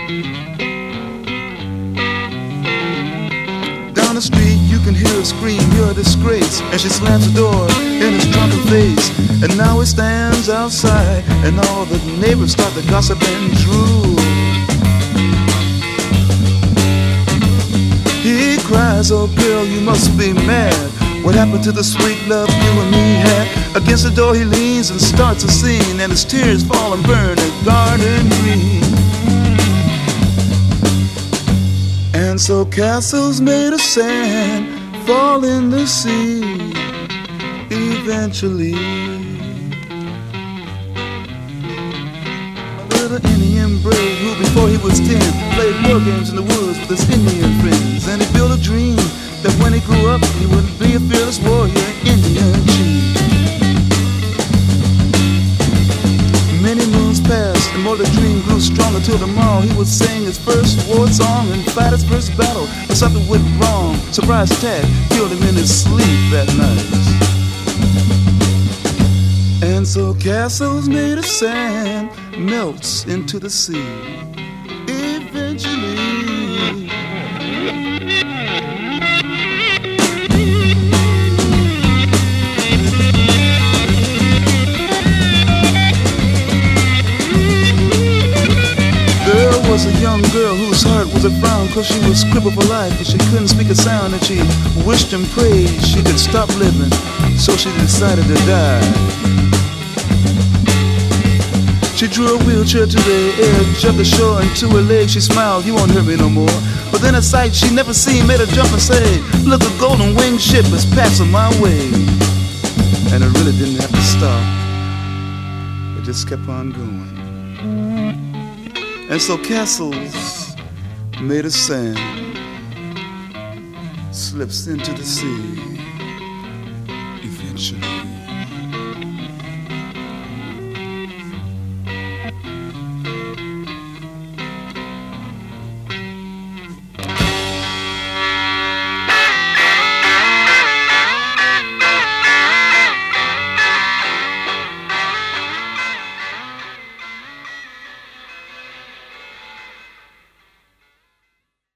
Down the street you can hear her scream, you're a disgrace. And she slams the door in his drunken face. And now he stands outside, and all the neighbors start to gossip and drool. He cries, oh girl, you must be mad. What happened to the sweet love you and me had? Against the door he leans and starts a scene, and his tears fall and burn a garden green. And so castles made of sand fall in the sea eventually. A little Indian brave who before he was 10 played war games in the woods with his Indian friends. And he built a dream that when he grew up he would be a fearless warrior, Indian chief. Many moons passed and more the dream grew stronger till tomorrow he would sing his first war song and fight his first battle. But something went wrong, surprise attack killed him in his sleep that night. And so castles made of sand melts into the sea eventually. There was a young girl whose heart was a frown, cause she was crippled for life and she couldn't speak a sound, and she wished and prayed she could stop living, so she decided to die. She drew a wheelchair to the edge of the shore, and to her leg she smiled, you won't hurt me no more. But then a sight she never seen made her jump and say, look, a golden winged ship is passing my way. And it really didn't have to stop, it just kept on going. And so castles made of sand slips into the sea eventually.